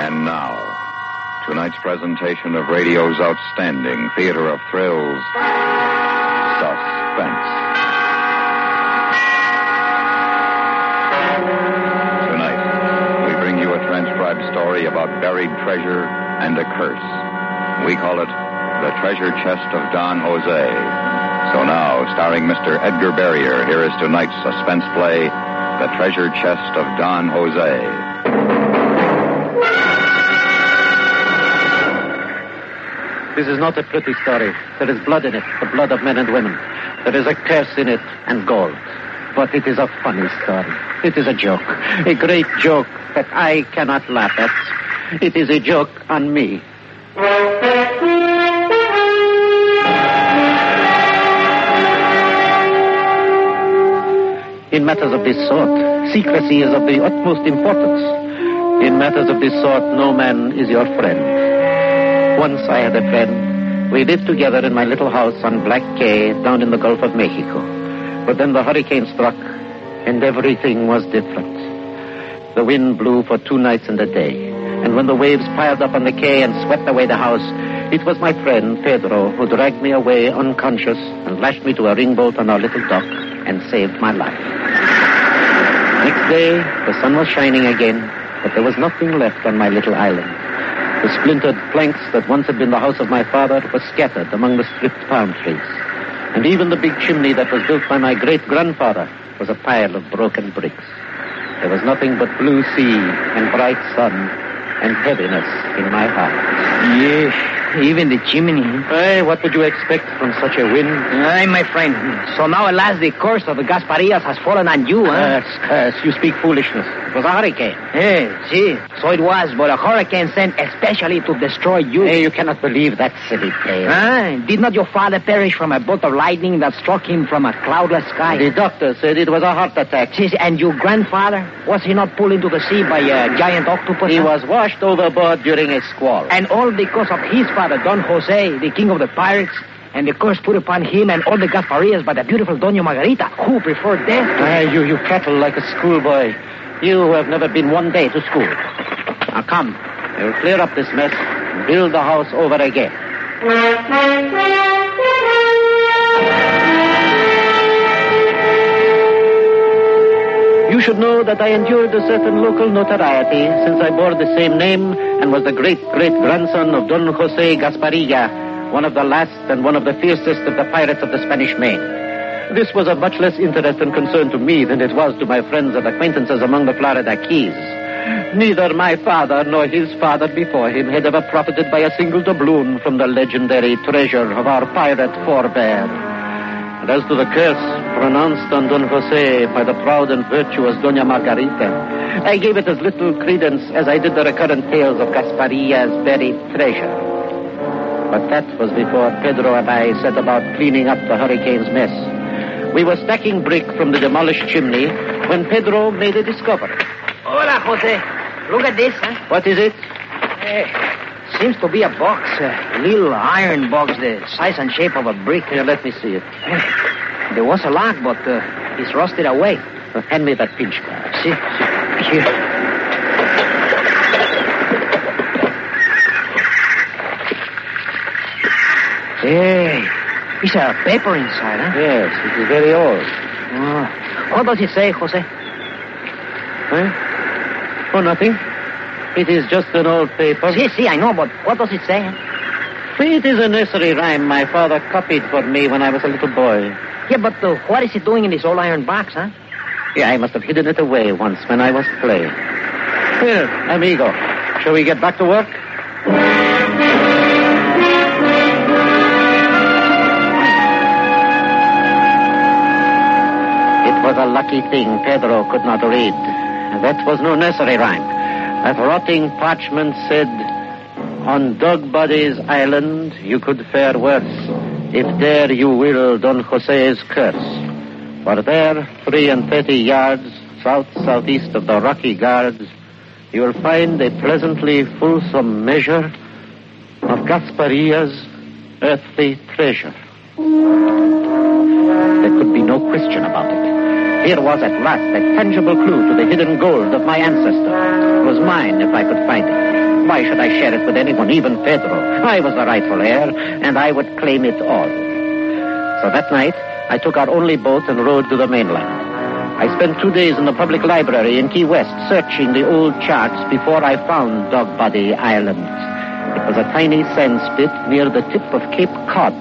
And now, tonight's presentation of radio's outstanding theater of thrills, Suspense. Tonight, we bring you a transcribed story about buried treasure and a curse. We call it The Treasure Chest of Don Jose. So now, starring Mr. Edgar Barrier, here is tonight's suspense play, The Treasure Chest of Don Jose. This is not a pretty story. There is blood in it, the blood of men and women. There is a curse in it and gold. But it is a funny story. It is a joke. A great joke that I cannot laugh at. It is a joke on me. In matters of this sort, secrecy is of the utmost importance. In matters of this sort, no man is your friend. Once I had a friend. We lived together in my little house on Black Cay down in the Gulf of Mexico. But then the hurricane struck, and everything was different. The wind blew for 2 nights and a day. And when the waves piled up on the quay and swept away the house, it was my friend, Pedro, who dragged me away unconscious and lashed me to a ringboat on our little dock and saved my life. Next day, the sun was shining again, but there was nothing left on my little island. The splintered planks that once had been the house of my father were scattered among the stripped palm trees. And even the big chimney that was built by my great-grandfather was a pile of broken bricks. There was nothing but blue sea and bright sun and heaviness in my heart. Yes, even the chimney. Hey, what would you expect from such a wind? Aye, my friend. So now at last the curse of the Gasparias has fallen on you, huh? Curse. You speak foolishness. It was a hurricane. Hey, see, so it was, but a hurricane sent especially to destroy you. Hey, you cannot believe that silly tale. Did not your father perish from a bolt of lightning that struck him from a cloudless sky? The doctor said it was a heart attack. See, and your grandfather, was he not pulled into the sea by a giant octopus? He was washed overboard during a squall. And all because of his father, Don Jose, the king of the pirates, and the curse put upon him and all the Gasparias by the beautiful Doña Margarita, who preferred death. You prattle like a schoolboy. You who have never been one day to school. Now come, we'll clear up this mess and build the house over again. You should know that I endured a certain local notoriety since I bore the same name and was the great-great-grandson of Don Jose Gasparilla, one of the last and one of the fiercest of the pirates of the Spanish Main. This was of much less interest and concern to me than it was to my friends and acquaintances among the Florida Keys. Neither my father nor his father before him had ever profited by a single doubloon from the legendary treasure of our pirate forebear. And as to the curse pronounced on Don Jose by the proud and virtuous Doña Margarita, I gave it as little credence as I did the recurrent tales of Gasparilla's buried treasure. But that was before Pedro and I set about cleaning up the hurricane's mess. We were stacking brick from the demolished chimney when Pedro made a discovery. Hola, Jose. Look at this, huh? What is it? Seems to be a box, a little iron box, the size and shape of a brick. Here, let me see it. There was a lock, but it's rusted away. Hand me that pinch card. See? Here. Hey, it's a paper inside, huh? Yes, it is very old. What does it say, Jose? Huh? Oh, nothing. It is just an old paper. See, I know, but what does it say? It is a nursery rhyme my father copied for me when I was a little boy. Yeah, but what is it doing in this old iron box, huh? Yeah, I must have hidden it away once when I was playing. Here, amigo, shall we get back to work? It was a lucky thing Pedro could not read. That was no nursery rhyme. That rotting parchment said, on Dogbody's island you could fare worse, if there you will Don Jose's curse. For there, 33 yards south-southeast of the Rocky Guards, you will find a pleasantly fulsome measure of Gasparilla's earthly treasure. There could be no question about it. Here was at last a tangible clue to the hidden gold of my ancestor. It was mine if I could find it. Why should I share it with anyone, even Pedro? I was the rightful heir, and I would claim it all. So that night, I took our only boat and rowed to the mainland. I spent 2 days in the public library in Key West, searching the old charts before I found Dog Body Island. It was a tiny sand spit near the tip of Cape Cod.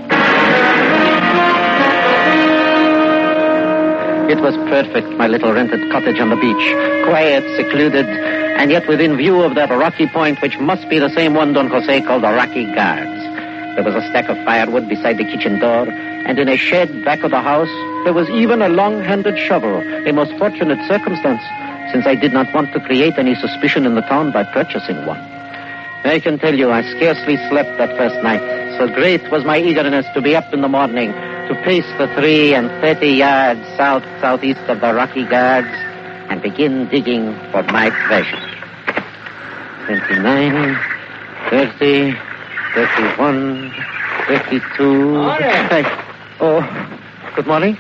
It was perfect, my little rented cottage on the beach. Quiet, secluded, and yet within view of that rocky point which must be the same one Don Jose called the Rocky Guards. There was a stack of firewood beside the kitchen door, and in a shed back of the house, there was even a long-handled shovel, a most fortunate circumstance, since I did not want to create any suspicion in the town by purchasing one. I can tell you I scarcely slept that first night. So great was my eagerness to be up in the morning, to pace the 30 yards southeast of the Rocky Guards and begin digging for my treasure. 29, 30, 31, 32... Oh, good morning.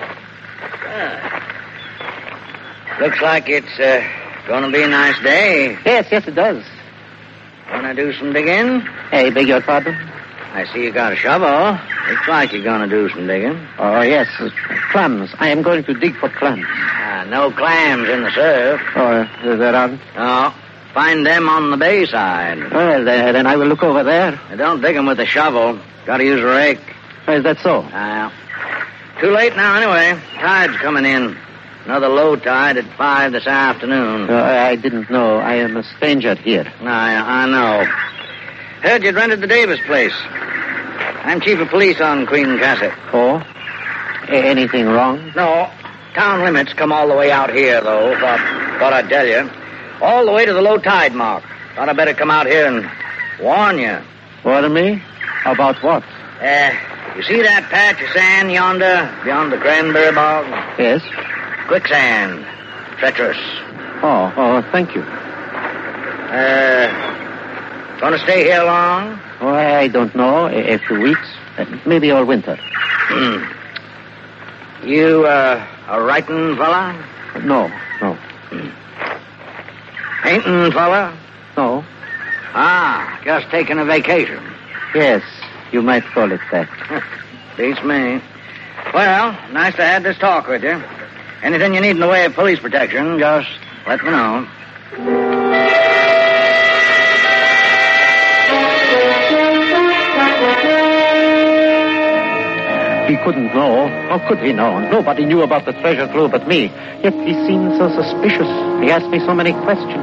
Looks like it's going to be a nice day. Yes, it does. Want to do some digging? Hey, beg your pardon? I see you got a shovel. Looks like you're going to do some digging. Oh, yes, clams. I am going to dig for clams. No clams in the surf. Oh, there aren't? No. Find them on the bay side. Well, then I will look over there. Don't dig them with a shovel. Got to use a rake. Is that so? Too late now, anyway. Tide's coming in. Another low tide at 5 this afternoon. I didn't know. I am a stranger here. I know. Heard you'd rented the Davis place. I'm chief of police on Queen Cassett. Oh? Anything wrong? No. Town limits come all the way out here, though. Thought I'd tell you. All the way to the low tide mark. Thought I'd better come out here and warn you. Warn me? About what? You see that patch of sand yonder, beyond the cranberry bog? Yes. Quicksand. Treacherous. Oh, thank you. Going to stay here long? Oh, I don't know. A few weeks. Maybe all winter. You, a writing fella? No. Painting fella? No. Just taking a vacation. Yes, you might call it that. Beats me. Well, nice to have this talk with you. Anything you need in the way of police protection, just let me know. He couldn't know. How could he know? Nobody knew about the treasure trove but me. Yet he seemed so suspicious. He asked me so many questions.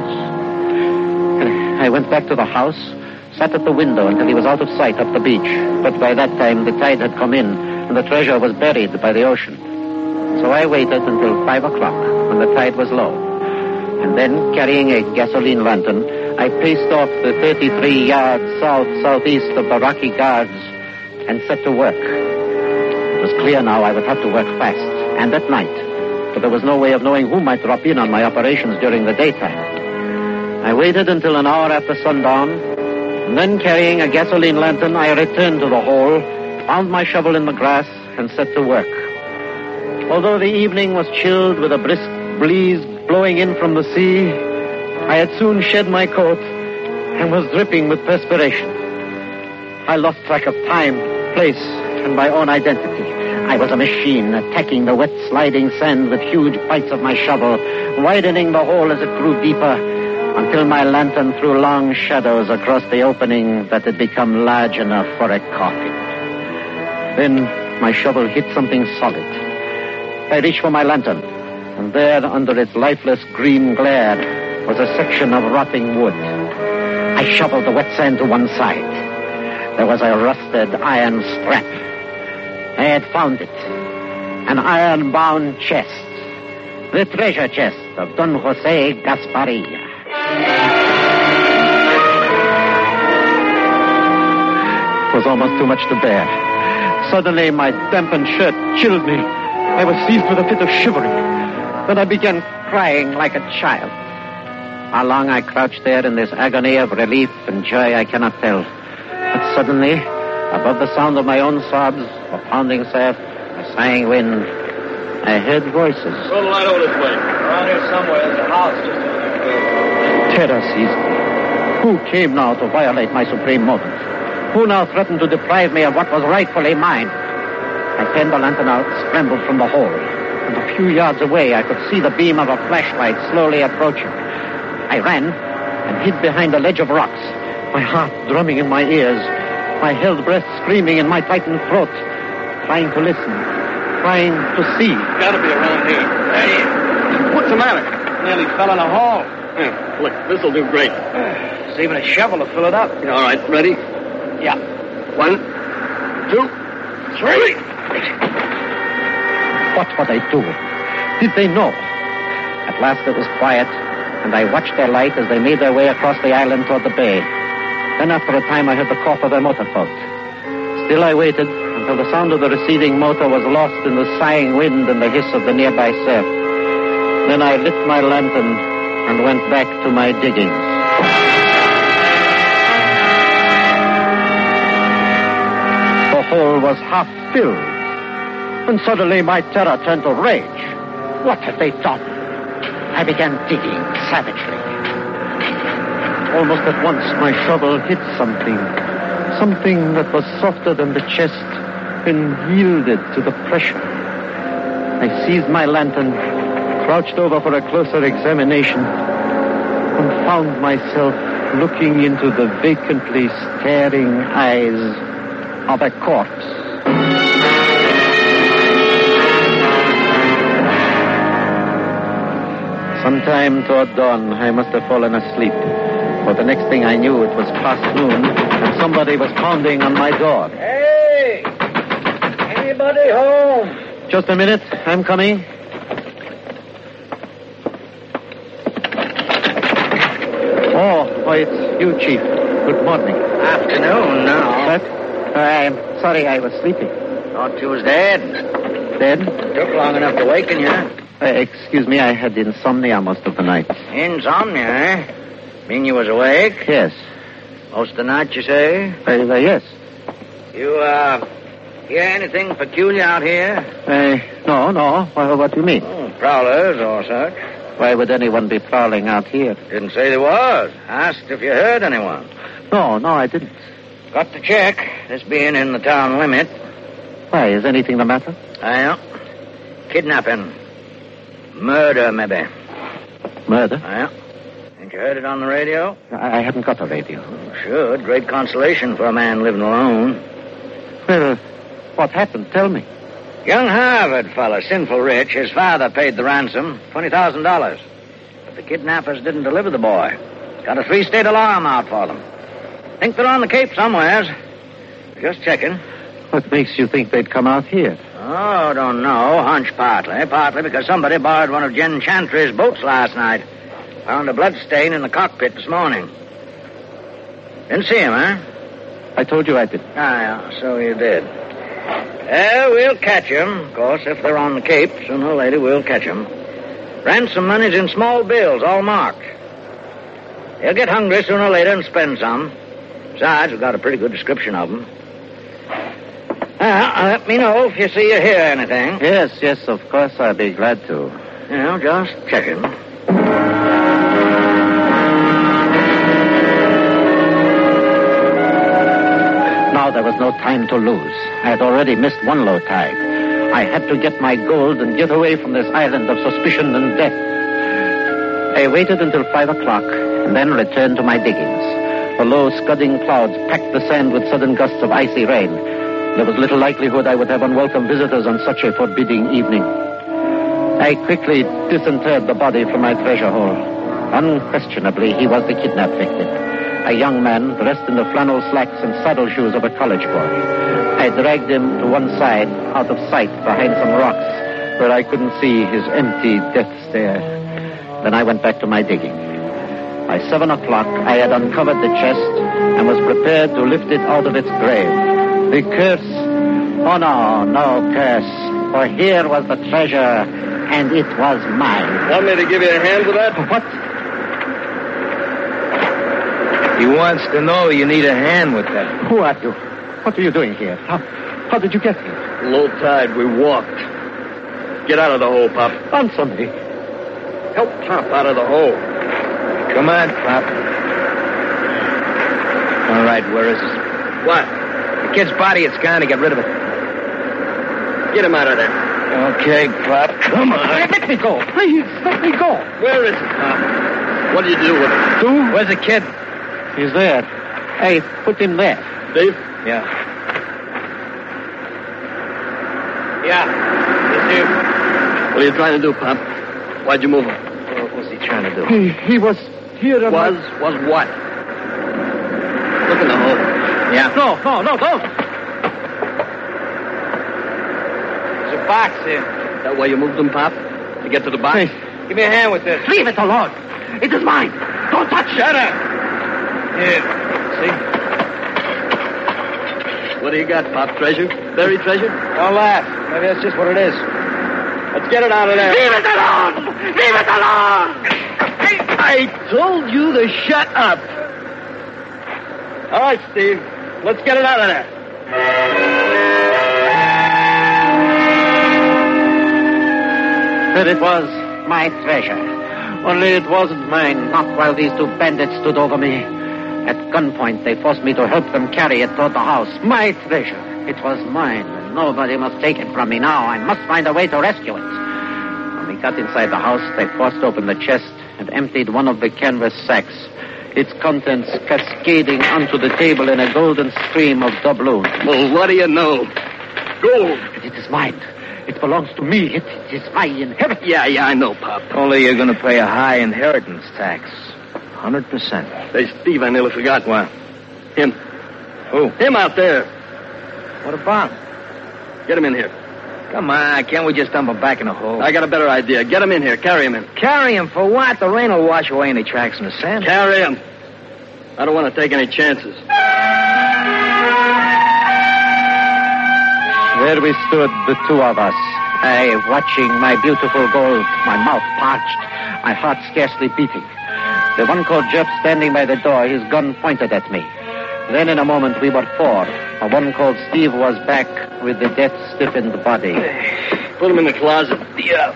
I went back to the house, sat at the window until he was out of sight up the beach. But by that time, the tide had come in, and the treasure was buried by the ocean. So I waited until 5 o'clock, when the tide was low. And then, carrying a gasoline lantern, I paced off the 33 yards southeast of the Rocky Guards and set to work. It was clear now I would have to work fast, and at night, for there was no way of knowing who might drop in on my operations during the daytime. I waited until an hour after sundown, and then carrying a gasoline lantern, I returned to the hole, found my shovel in the grass, and set to work. Although the evening was chilled with a brisk breeze blowing in from the sea, I had soon shed my coat and was dripping with perspiration. I lost track of time, place, and my own identity. I was a machine attacking the wet sliding sand with huge bites of my shovel, widening the hole as it grew deeper, until my lantern threw long shadows across the opening that had become large enough for a coffin. Then my shovel hit something solid. I reached for my lantern, and there, under its lifeless green glare, was a section of rotting wood. I shoveled the wet sand to one side. There was a rusted iron strap. I had found it. An iron-bound chest. The treasure chest of Don Jose Gasparilla. It was almost too much to bear. Suddenly, my dampened shirt chilled me. I was seized with a fit of shivering. Then I began crying like a child. How long I crouched there in this agony of relief and joy, I cannot tell. But suddenly, above the sound of my own sobs, a pounding surf, a sighing wind, I heard voices. A little light over this way. Around here somewhere, there's a house just over there. Terror seized me. Who came now to violate my supreme moment? Who now threatened to deprive me of what was rightfully mine? I turned the lantern out, scrambled from the hole. And a few yards away, I could see the beam of a flashlight slowly approaching. I ran and hid behind a ledge of rocks, my heart drumming in my ears, my held breath screaming in my tightened throat, trying to listen, trying to see. Gotta be around here. Hey, what's the matter? Nearly fell in a hole. Yeah, look, this'll do great. It's even a shovel to fill it up. All right, ready? Yeah. 1, 2, 3. What were they doing? Did they know? At last it was quiet, and I watched their light as they made their way across the island toward the bay. Then after a time I heard the cough of their motor boat. Still I waited until the sound of the receding motor was lost in the sighing wind and the hiss of the nearby surf. Then I lit my lantern and went back to my diggings. The hole was half filled, and suddenly my terror turned to rage. What had they done? I began digging savagely. Almost at once, my shovel hit something that was softer than the chest and yielded to the pressure. I seized my lantern, crouched over for a closer examination, and found myself looking into the vacantly staring eyes of a corpse. Sometime toward dawn, I must have fallen asleep. For the next thing I knew, it was past noon, and somebody was pounding on my door. Hey! Anybody home? Just a minute. I'm coming. Oh, it's you, Chief. Good morning. Afternoon now. What? I'm sorry I was sleeping. Thought you was dead. Dead? Took long enough to waken you. Excuse me, I had insomnia most of the night. Insomnia, eh? Mean you was awake? Yes. Most of the night, you say? Yes. You, hear anything peculiar out here? No. What do you mean? Oh, prowlers or such. Why would anyone be prowling out here? Didn't say there was. Asked if you heard anyone. No, I didn't. Got to check, this being in the town limit. Why, is anything the matter? Yeah. Kidnapping. Murder, maybe. Murder? Yeah. Ain't you heard it on the radio? I haven't got a radio. Should. Great consolation for a man living alone. Well, what happened? Tell me. Young Harvard fella, sinful rich. His father paid the ransom, $20,000. But the kidnappers didn't deliver the boy. Got a 3-state alarm out for them. Think they're on the Cape somewheres. Just checking. What makes you think they'd come out here? Oh, don't know. Hunch partly. Partly because somebody borrowed one of Jen Chantry's boats last night. Found a blood stain in the cockpit this morning. Didn't see him, huh? I told you I did. Yeah, so you did. We'll catch them. Of course, if they're on the Cape, sooner or later we'll catch them. Ransom money's in small bills, all marked. They'll get hungry sooner or later and spend some. Besides, we've got a pretty good description of them. Let me know if you see or hear anything. Yes, of course, I'll be glad to. Just checking. Now there was no time to lose. I had already missed one low tide. I had to get my gold and get away from this island of suspicion and death. I waited until 5 o'clock and then returned to my diggings. The low, scudding clouds packed the sand with sudden gusts of icy rain. There was little likelihood I would have unwelcome visitors on such a forbidding evening. I quickly disinterred the body from my treasure hole. Unquestionably, he was the kidnapped victim. A young man dressed in the flannel slacks and saddle shoes of a college boy. I dragged him to one side, out of sight, behind some rocks, where I couldn't see his empty death stare. Then I went back to my digging. By 7 o'clock, I had uncovered the chest and was prepared to lift it out of its grave. The curse? Oh, no curse. For here was the treasure, and it was mine. Want me to give you a hand with that? What? He wants to know you need a hand with that. Who are you? What are you doing here? How did you get here? Low tide, we walked. Get out of the hole, Pop. Answer me. Help Pop out of the hole. Come on, Pop. All right, where is it? What? The kid's body, it's gone to get rid of it. Get him out of there. Okay, Pop. Come on. Let me go. Please, let me go. Where is it, Pop? What do you do with it? Who? Where's the kid? He's there. Hey, put him there. Steve? Yeah. Yeah. It's him. What are you trying to do, Pop? Why'd you move him? What was he trying to do? He was here. Was what? Look in the hole. Yeah. No, don't. There's a box here. Is that why you moved him, Pop? To get to the box? Hey. Give me a hand with this. Leave it alone. It is mine. Don't touch it. Shut up. Here. See? What do you got, Pop? Treasure? Buried treasure? Don't laugh. Maybe that's just what it is. Let's get it out of there. Leave it alone. Leave it alone. I told you to shut up. All right, Steve. Let's get it out of there. But it was my treasure. Only it wasn't mine, not while these two bandits stood over me. At gunpoint, they forced me to help them carry it toward the house. My treasure. It was mine, and nobody must take it from me now. I must find a way to rescue it. When we got inside the house, they forced open the chest and emptied one of the canvas sacks, its contents cascading onto the table in a golden stream of doubloons. Well, what do you know? Gold. It is mine. It belongs to me. It is my inheritance. Yeah, I know, Pop. Only you're going to pay a high inheritance tax. 100%. Hey, Steve, I nearly forgot. What? Him. Who? Him out there. What about? Get him in here. Come on, can't we just dump him back in the hole? I got a better idea. Get him in here. Carry him in. Carry him for what? The rain will wash away any tracks in the sand. Carry him. I don't want to take any chances. There we stood, the two of us. I watching my beautiful gold, my mouth parched, my heart scarcely beating. The one called Jeff standing by the door, his gun pointed at me. Then in a moment we were four. A one called Steve was back with the death-stiffened body. Put him in the closet. Yeah.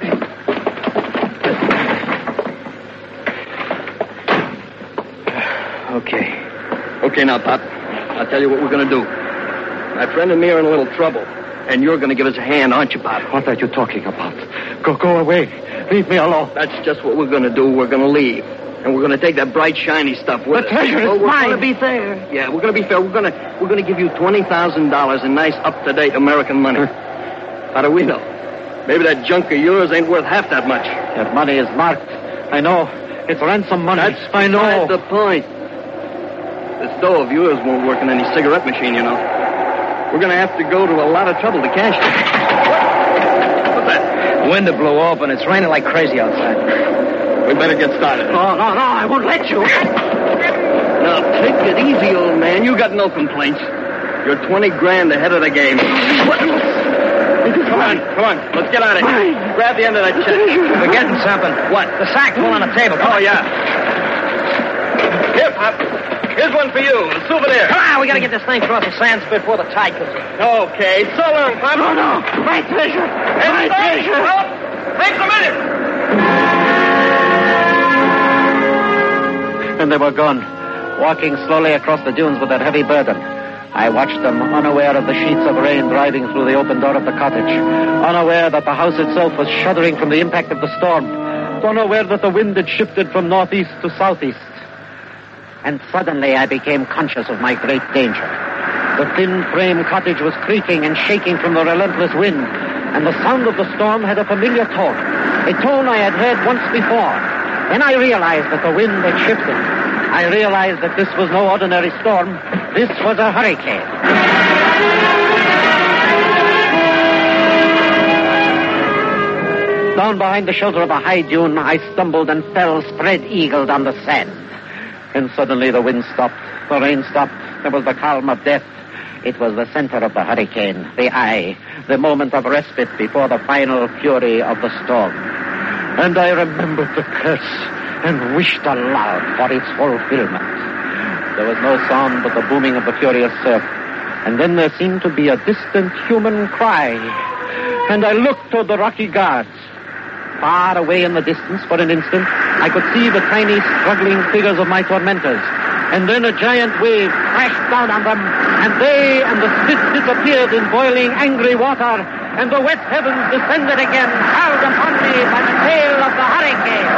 Okay. Okay, now, Pop. I'll tell you what we're going to do. My friend and me are in a little trouble. And you're going to give us a hand, aren't you, Pop? What are you talking about? Go away. Leave me alone. That's just what we're going to do. We're going to leave. And we're going to take that bright, shiny stuff with us. The treasure is we're mine. going to be fair. Yeah, we're going to be fair. We're going to give you $20,000 in nice, up-to-date American money. How do we know? Maybe that junk of yours ain't worth half that much. That money is marked. I know. It's ransom money. That's I know. beside the point. This dough of yours won't work in any cigarette machine, you know. We're going to have to go to a lot of trouble to cash it. What's that? The window blew open. It's raining like crazy outside. We better get started. No, I won't let you. Now, take it easy, old man. You got no complaints. You're 20 grand ahead of the game. Come on. Let's get out of here. Grab the end of that chest. We're getting something. What? The sack fell on the table. Oh, yeah. Here, Pop. Here's one for you. A souvenir. Come on, we got to get this thing across the sands before the tide comes in. Okay. So long, Pop. No. My treasure. My treasure. Takes a minute. And they were gone, walking slowly across the dunes with that heavy burden. I watched them, unaware of the sheets of rain driving through the open door of the cottage, unaware that the house itself was shuddering from the impact of the storm, unaware that the wind had shifted from northeast to southeast. And suddenly I became conscious of my great danger. The thin frame cottage was creaking and shaking from the relentless wind, and the sound of the storm had a familiar tone, a tone I had heard once before. Then I realized that the wind had shifted. I realized that this was no ordinary storm. This was a hurricane. Down behind the shelter of a high dune, I stumbled and fell spread-eagled on the sand. And suddenly the wind stopped. The rain stopped. There was the calm of death. It was the center of the hurricane, the eye, the moment of respite before the final fury of the storm. And I remembered the curse and wished aloud for its fulfillment. There was no sound but the booming of the furious surf. And then there seemed to be a distant human cry. And I looked toward the rocky guards. Far away in the distance, for an instant, I could see the tiny, struggling figures of my tormentors. And then a giant wave crashed down on them, and they and the spit disappeared in boiling, angry water, and the wet heavens descended again, hurled upon me by the tail of the hurricane.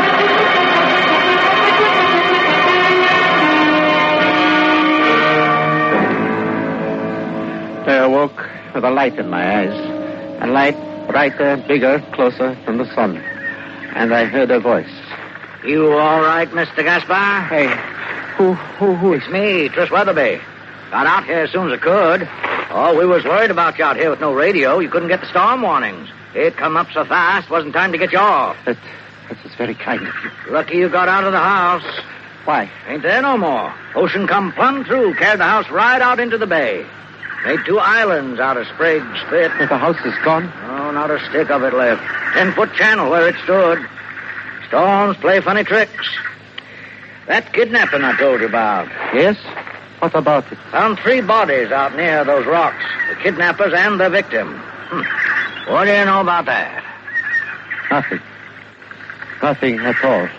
I awoke with a light in my eyes, a light brighter, bigger, closer from the sun, and I heard a voice. You all right, Mr. Gaspar? Hey, who is It's me, Tris Weatherby. Got out here as soon as I could. Oh, we was worried about you out here with no radio. You couldn't get the storm warnings. It come up so fast, wasn't time to get you off. That is very kind of you. Lucky you got out of the house. Why? Ain't there no more. Ocean come plumb through, carried the house right out into the bay. Made 2 islands out of Sprague's Spit. The house is gone? Oh, not a stick of it left. 10-foot channel where it stood. Storms play funny tricks. That kidnapping I told you about. Yes? What about it? Found 3 bodies out near those rocks. The kidnappers and the victim. What do you know about that? Nothing. Nothing at all.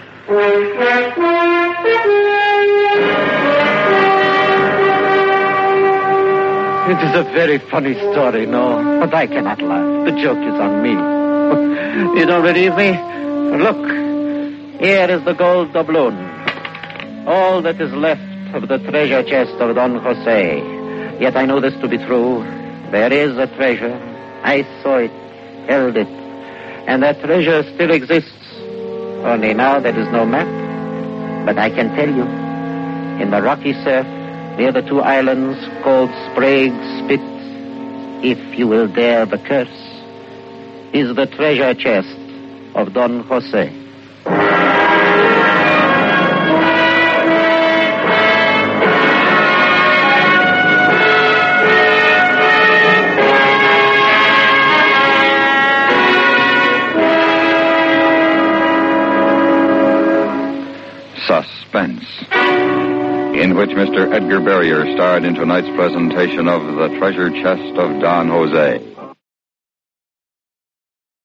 It is a very funny story, no? But I cannot laugh. The joke is on me. You don't believe me? Look. Here is the gold doubloon. All that is left of the treasure chest of Don Jose. Yet I know this to be true. There is a treasure. I saw it, held it. And that treasure still exists. Only now there is no map. But I can tell you, in the rocky surf, near the 2 islands called Sprague's Spit, if you will dare the curse, is the treasure chest of Don Jose. Suspense, in which Mr. Edgar Barrier starred in tonight's presentation of The Treasure Chest of Don Jose.